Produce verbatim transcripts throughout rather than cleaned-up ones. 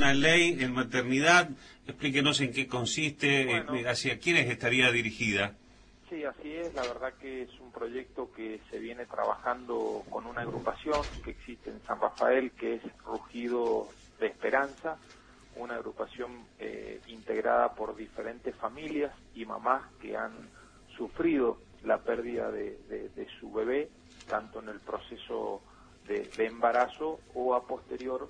una ley en maternidad. Explíquenos en qué consiste, Bueno, eh, hacia quiénes estaría dirigida. Sí, así es. La verdad que es un proyecto que se viene trabajando con una agrupación que existe en San Rafael, que es Rugido de Esperanza, una agrupación eh, integrada por diferentes familias y mamás que han sufrido la pérdida de, de, de su bebé, tanto en el proceso de, de embarazo o a posterior,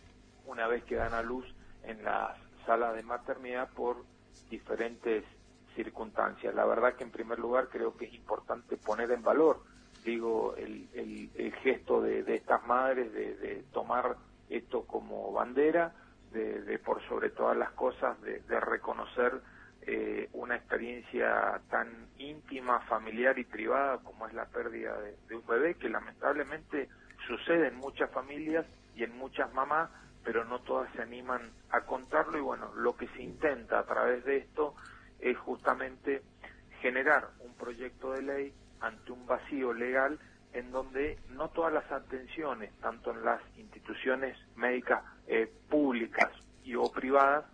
una vez que dan a luz en las salas de maternidad por diferentes circunstancias. La verdad que en primer lugar creo que es importante poner en valor, digo, el, el, el gesto de, de estas madres de, de tomar esto como bandera, de, de por sobre todas las cosas, de, de reconocer eh, una experiencia tan íntima, familiar y privada como es la pérdida de, de un bebé, que lamentablemente sucede en muchas familias y en muchas mamás, pero no todas se animan a contarlo. Y bueno, lo que se intenta a través de esto es justamente generar un proyecto de ley ante un vacío legal en donde no todas las atenciones, tanto en las instituciones médicas eh, públicas y o privadas,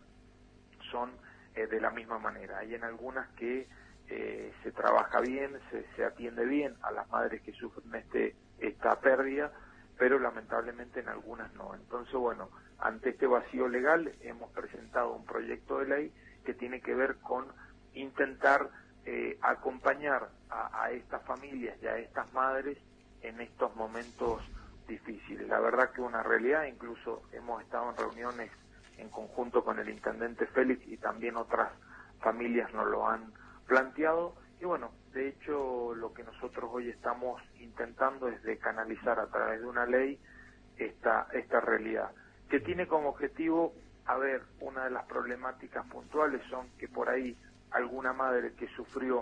son eh, de la misma manera. Hay en algunas que eh, se trabaja bien, se, se atiende bien a las madres que sufren este esta pérdida, pero lamentablemente en algunas no. Entonces, bueno, ante este vacío legal hemos presentado un proyecto de ley que tiene que ver con intentar eh, acompañar a, a estas familias y a estas madres en estos momentos difíciles. La verdad que una realidad, incluso hemos estado en reuniones en conjunto con el intendente Félix y también otras familias nos lo han planteado. Y bueno, de hecho lo que nosotros hoy estamos intentando es de canalizar a través de una ley esta, esta realidad, que tiene como objetivo, a ver, una de las problemáticas puntuales son que por ahí alguna madre que sufrió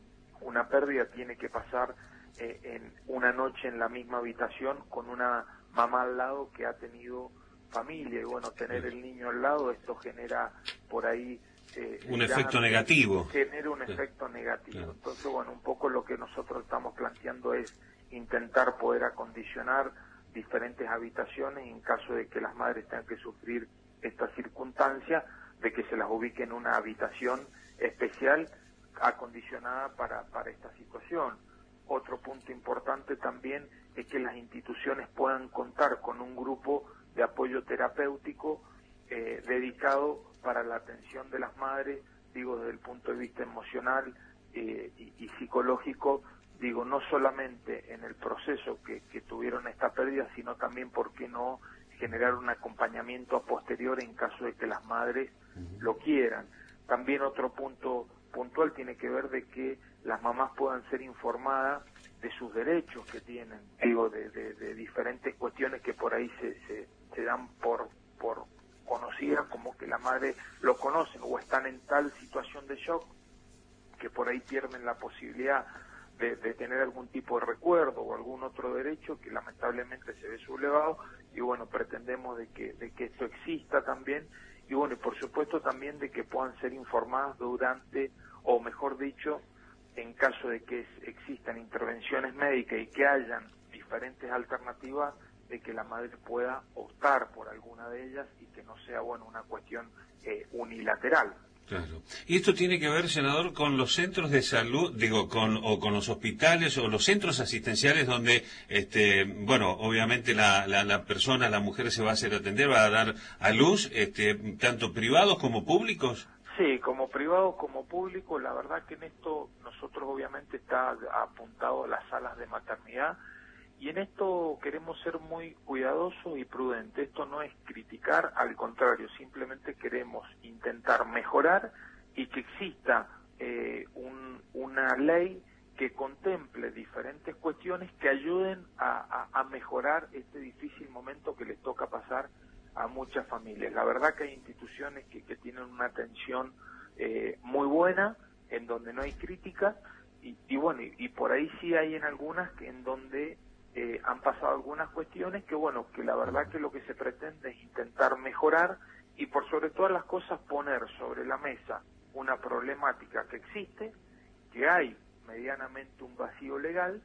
una pérdida tiene que pasar eh, en una noche en la misma habitación con una mamá al lado que ha tenido familia, y bueno, tener el niño al lado, esto genera por ahí eh, un efecto negativo. Genera un sí. efecto negativo. Claro. Entonces, bueno, un poco lo que nosotros estamos planteando es intentar poder acondicionar diferentes habitaciones en caso de que las madres tengan que sufrir esta circunstancia, de que se las ubique en una habitación especial acondicionada para, para esta situación. Otro punto importante también es que las instituciones puedan contar con un grupo de apoyo terapéutico eh, dedicado para la atención de las madres, digo, desde el punto de vista emocional eh, y, y psicológico, digo, no solamente en el proceso que, que tuvieron esta pérdida, sino también, ¿por qué no generar un acompañamiento a posterior en caso de que las madres uh-huh. lo quieran? También otro punto puntual tiene que ver de que las mamás puedan ser informadas de sus derechos que tienen, digo, de, de, de diferentes cuestiones que por ahí se, se, se dan por, por conocidas, como que la madre lo conocen o están en tal situación de shock que por ahí pierden la posibilidad de, de tener algún tipo de recuerdo o algún otro derecho que lamentablemente se ve sublevado. Y bueno, pretendemos de que, de que esto exista también, y bueno, y por supuesto también de que puedan ser informadas durante, o mejor dicho, en caso de que existan intervenciones médicas y que hayan diferentes alternativas, de que la madre pueda optar por alguna de ellas y que no sea, bueno, una cuestión eh, unilateral. Claro. Y esto tiene que ver, senador, con los centros de salud, digo, con o con los hospitales o los centros asistenciales donde, este, bueno, obviamente la, la, la persona, la mujer se va a hacer atender, va a dar a luz, este, tanto privados como públicos. Sí, como privado como público. La verdad que en esto nosotros obviamente está apuntado a las salas de maternidad, y en esto queremos ser muy cuidadosos y prudentes. Esto no es criticar, al contrario, simplemente queremos intentar mejorar y que exista eh, un, una ley que contemple diferentes cuestiones que ayuden a, a, a mejorar este difícil momento que les toca pasar a muchas familias. La verdad que hay instituciones que, que tienen una atención eh, muy buena, en donde no hay crítica, y, y bueno, y, y por ahí sí hay en algunas que en donde eh, han pasado algunas cuestiones que bueno, que la verdad que lo que se pretende es intentar mejorar y por sobre todas las cosas poner sobre la mesa una problemática que existe, que hay medianamente un vacío legal,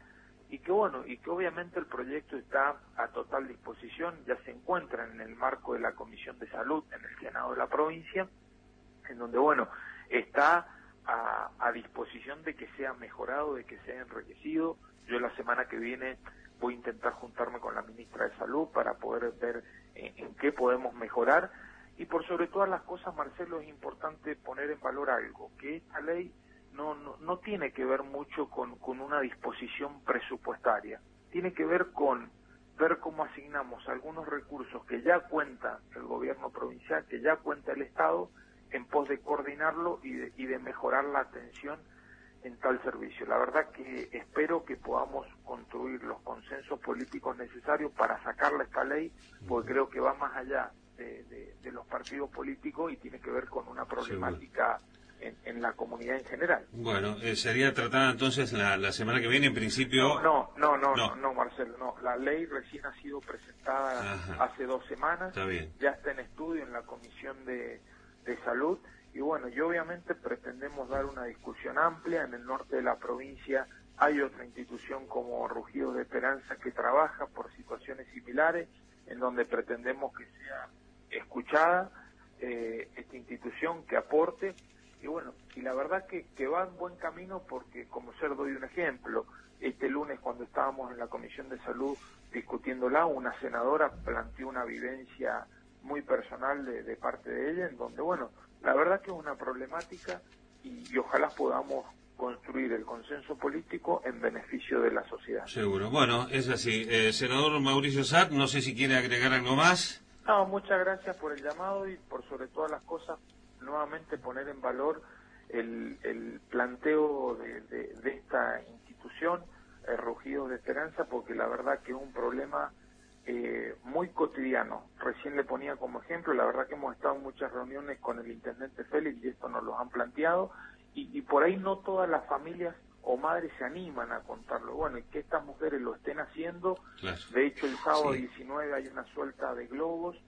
y que bueno, y que obviamente el proyecto está a total disposición, ya se encuentra en el marco de la Comisión de Salud en el Senado de la provincia, en donde bueno, está a, a disposición de que sea mejorado, de que sea enriquecido. Yo la semana que viene voy a intentar juntarme con la ministra de Salud para poder ver en, en qué podemos mejorar, y por sobre todas las cosas, Marcelo, es importante poner en valor algo, que esta ley No, no, no tiene que ver mucho con, con una disposición presupuestaria, tiene que ver con ver cómo asignamos algunos recursos que ya cuenta el gobierno provincial, que ya cuenta el Estado, en pos de coordinarlo y de, y de mejorar la atención en tal servicio. La verdad que espero que podamos construir los consensos políticos necesarios para sacarle esta ley, porque creo que va más allá de, de, de los partidos políticos y tiene que ver con una problemática En, en la comunidad en general. Bueno, eh, sería tratada entonces la, la semana que viene, en principio... No, no, no, no, no, no, no, Marcelo, no. La ley recién ha sido presentada Ajá. hace dos semanas. Está bien. Ya está en estudio en la Comisión de, de Salud. Y bueno, y obviamente pretendemos dar una discusión amplia. En el norte de la provincia hay otra institución como Rugidos de Esperanza que trabaja por situaciones similares, en donde pretendemos que sea escuchada eh, esta institución, que aporte. Y bueno, y la verdad que, que va en buen camino, porque, como ser doy un ejemplo, este lunes cuando estábamos en la Comisión de Salud discutiéndola, una senadora planteó una vivencia muy personal de, de parte de ella, en donde, bueno, la verdad que es una problemática y, y ojalá podamos construir el consenso político en beneficio de la sociedad. Seguro. Bueno, es así. Eh, senador Mauricio Saad, no sé si quiere agregar algo más. No, muchas gracias por el llamado y por sobre todas las cosas nuevamente poner en valor el, el planteo de, de, de esta institución, eh, Rugidos de Esperanza, porque la verdad que es un problema eh, muy cotidiano. Recién le ponía como ejemplo, la verdad que hemos estado en muchas reuniones con el intendente Félix y esto nos lo han planteado, y, y por ahí no todas las familias o madres se animan a contarlo. Bueno, y que estas mujeres lo estén haciendo. Claro. De hecho, el sábado sí. diecinueve hay una suelta de globos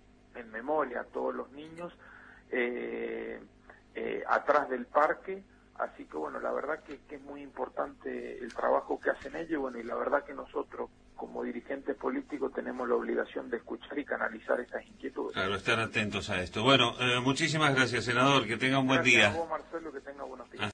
en memoria a todos los niños, Eh, eh, atrás del parque, así que bueno, la verdad que, que es muy importante el trabajo que hacen ellos, y bueno, y la verdad que nosotros como dirigentes políticos tenemos la obligación de escuchar y canalizar estas inquietudes. Claro, estar atentos a esto. Bueno, eh, muchísimas gracias, senador, que tenga un buen gracias día. A vos, Marcelo, que tenga buenos días.